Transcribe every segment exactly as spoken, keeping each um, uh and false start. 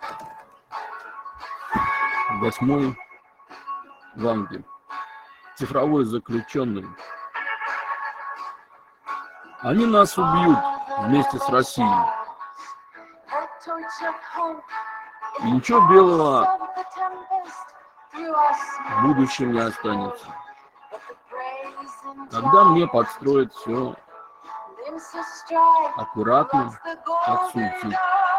Восьмой Вангель. Цифровой заключенный. Они нас убьют вместе с Россией. И ничего белого в будущем не останется. Когда мне подстроят все аккуратно, как суицид.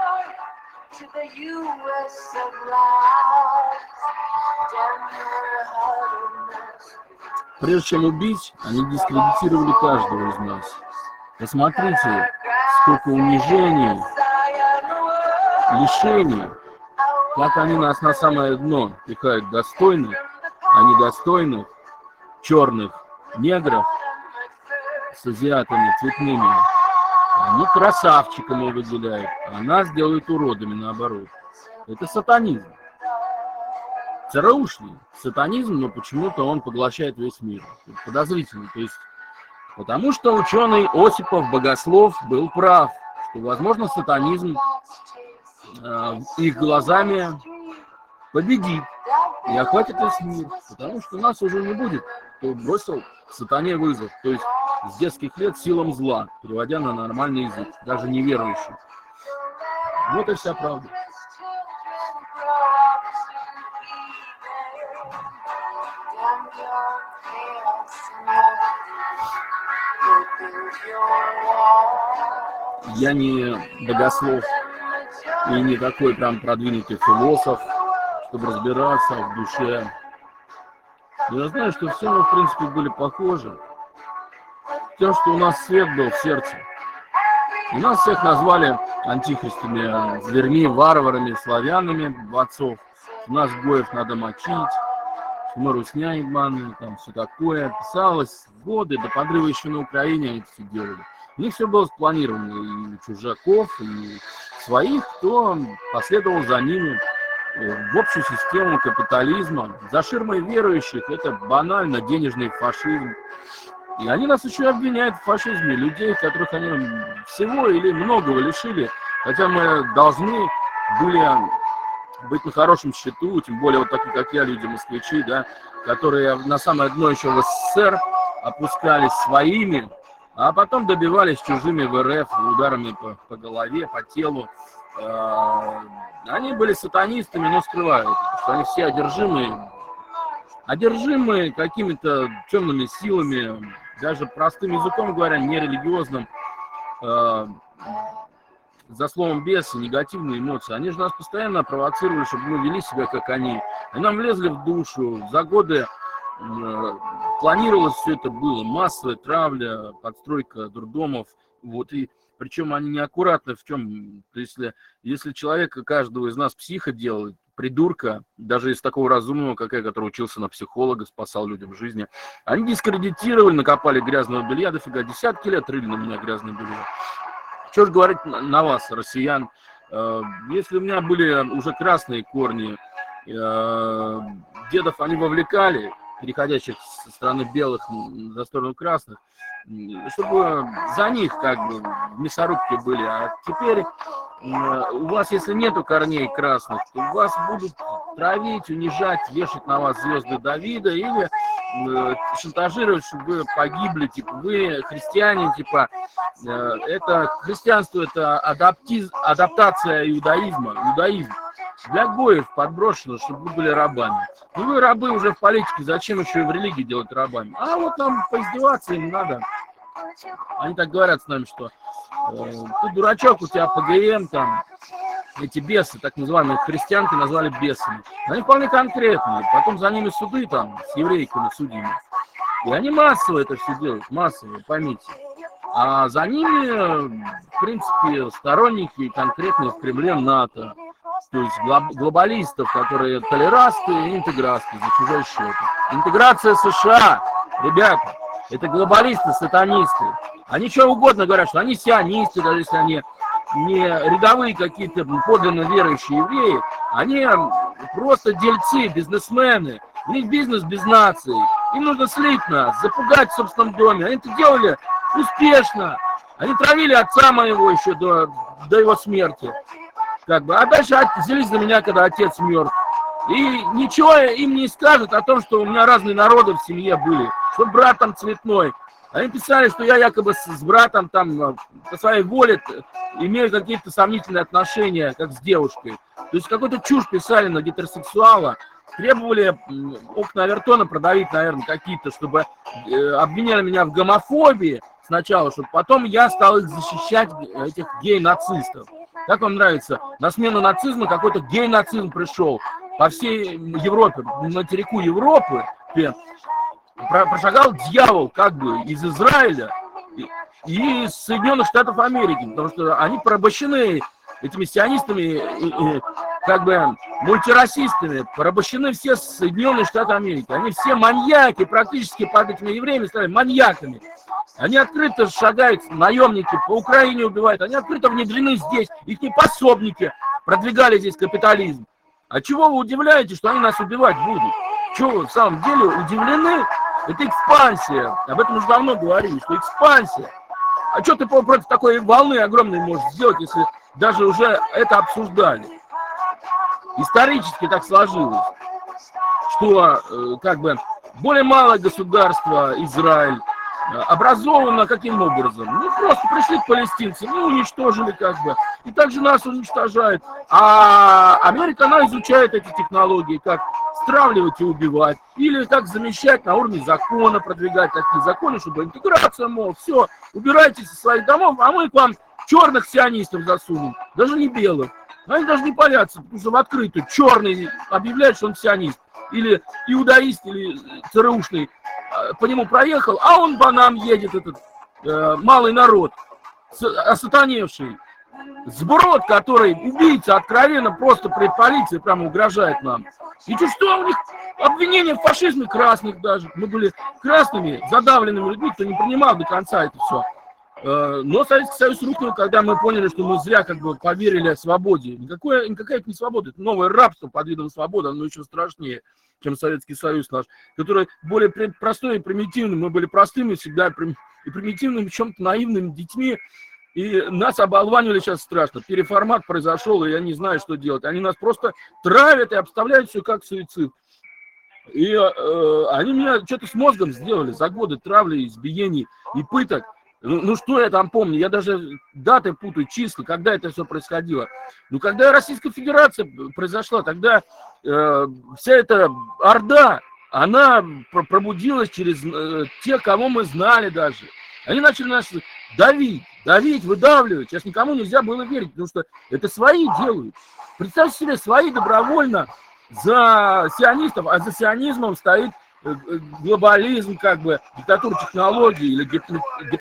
Прежде чем убить, они дискредитировали каждого из нас. Посмотрите, сколько унижений, лишений, как они нас на самое дно пихают достойных, а недостойных, черных негров с азиатами цветными. Они красавчиками выделяют, а нас делают уродами наоборот. Это сатанизм. ЦРУшный сатанизм, но почему-то он поглощает весь мир. Подозрительно. То есть, потому что ученый Осипов Богослов был прав, что, возможно, сатанизм э, их глазами победит и охватит весь мир. Потому что нас уже не будет, кто бросил сатане вызов. То есть с детских лет силам зла, переводя на нормальный язык, даже неверующий. Вот и вся правда. Я не богослов и не такой прям продвинутый философ, чтобы разбираться в душе. Я знаю, что все мы, в принципе, были похожи. Тем, что у нас свет был в сердце. У нас всех назвали антихристами, зверьми, варварами, славянами, отцов. У нас гоев надо мочить, что мы русня ебаные, там все такое. Писалось годы, до подрыва еще на Украине они это все делали. У них все было спланировано, и у чужаков, и своих, кто последовал за ними в общую систему капитализма. За ширмой верующих это банально денежный фашизм. И они нас еще обвиняют в фашизме, людей, которых они всего или многого лишили, хотя мы должны были быть на хорошем счету, тем более вот такие, как я, люди москвичи, да, которые на самое дно еще в СССР опускались своими, а потом добивались чужими в РФ ударами по, по голове, по телу. Они были сатанистами, но скрывают, что они все одержимые, одержимые какими-то темными силами, даже простым языком говоря, нерелигиозным, э, за словом бесы, негативные эмоции. Они же нас постоянно провоцировали, чтобы мы вели себя как они. И нам влезли в душу. За годы э, планировалось все это было. Массовая травля, подстройка дурдомов. Вот, и причем они неаккуратны в чем. Если, если человека, каждого из нас психа делает, придурка, даже из такого разумного, как я, который учился на психолога, спасал людям жизни. Они дискредитировали, накопали грязного белья, дофига, десятки лет рыли на меня грязное белье. Что ж говорить на, на вас, россиян, э, если у меня были уже красные корни, э, дедов они вовлекали, переходящих со стороны белых за сторону красных, чтобы за них как бы в мясорубке были. А теперь у вас, если нету корней красных, то вас будут травить, унижать, вешать на вас звезды Давида или э, шантажировать, чтобы вы погибли, типа вы христиане, типа э, это христианство, это адапти, адаптация иудаизма, иудаизм. Для гоев подброшено, чтобы вы были рабами. Ну вы рабы уже в политике, зачем еще и в религии делать рабами? А вот нам поиздеваться им надо. Они так говорят с нами, что э, ты дурачок, у тебя ПГМ, там, эти бесы, так называемые христианки, назвали бесами. Они вполне конкретные, потом за ними суды там, с еврейками судьями. И они массово это все делают, массово, поймите. А за ними, в принципе, сторонники конкретные в Кремле НАТО. То есть глобалистов, которые толерасты и интеграсты за чужой счет. Интеграция США, ребята, это глобалисты, сатанисты. Они что угодно говорят, что они сионисты, даже если они не рядовые какие-то подлинно верующие евреи, они просто дельцы, бизнесмены. У них бизнес без нации. Им нужно слить нас, запугать в собственном доме. Они это делали успешно. Они травили отца моего еще до, до его смерти. как бы, а дальше взялись за меня, когда отец мертв. И ничего им не скажут о том, что у меня разные народы в семье были, что брат там цветной. Они писали, что я якобы с, с братом там по своей воле имею какие-то сомнительные отношения, как с девушкой. То есть какую-то чушь писали на гетеросексуала. Требовали окна Авертона продавить, наверное, какие-то, чтобы э, обвиняли меня в гомофобии сначала, чтобы потом я стал их защищать, этих гей-нацистов. Как вам нравится? На смену нацизма какой-то гей-нацизм пришел. По всей Европе, на материку Европы прошагал дьявол как бы из Израиля и из Соединенных Штатов Америки, потому что они порабощены этими сионистами, как бы мультирасистами, порабощены все Соединенные Штаты Америки. Они все маньяки, практически под этими евреями стали маньяками. Они открыто шагают, наемники по Украине убивают, они открыто внедрены здесь, их пособники продвигали здесь капитализм. А чего вы удивляетесь, что они нас убивать будут? Чего вы в самом деле удивлены? Это экспансия. Об этом уже давно говорили, что экспансия. А что ты против такой волны огромной можешь сделать, если даже уже это обсуждали? Исторически так сложилось, что как бы более малое государство Израиль образовано каким образом? Ну, просто пришли к палестинцам, ну, уничтожили как бы, и также нас уничтожают. А Америка, она изучает эти технологии, как стравливать и убивать, или как замещать на уровне закона, продвигать такие законы, чтобы интеграция, мол, все, убирайтесь из своих домов, а мы к вам черных сионистов засунем, даже не белых. Они даже не палятся, потому что в открытую черный объявляет, что он сионист, или иудаист, или ЦРУшный, по нему проехал, а он по нам едет, этот э, малый народ, осатаневший, сброд, который убийца откровенно просто при полиции прямо угрожает нам. И что, что у них обвинения в фашизме красных даже. Мы были красными, задавленными людьми, кто не принимал до конца это все. Э, но Советский Союз рухнул, когда мы поняли, что мы зря как бы поверили о свободе. Никакое, никакая это не свобода, это новое рабство под видом свободы, оно еще страшнее, чем Советский Союз наш, который более простой и примитивный. Мы были простыми всегда и примитивными, чем-то наивными детьми, и нас оболванивали сейчас страшно. Переформат произошел, и я не знаю, что делать. Они нас просто травят и обставляют все как суицид. И э, они меня что-то с мозгом сделали за годы травли, избиений и пыток. Ну, ну что я там помню, я даже даты путаю, числа, когда это все происходило. Ну, когда Российская Федерация произошла, тогда э, вся эта орда, она пробудилась через э, тех, кого мы знали даже. Они начали нас давить, давить, выдавливать. Сейчас никому нельзя было верить, потому что это свои делают. Представьте себе, свои добровольно за сионистов, а за сионизмом стоит глобализм, как бы, диктатура технологий или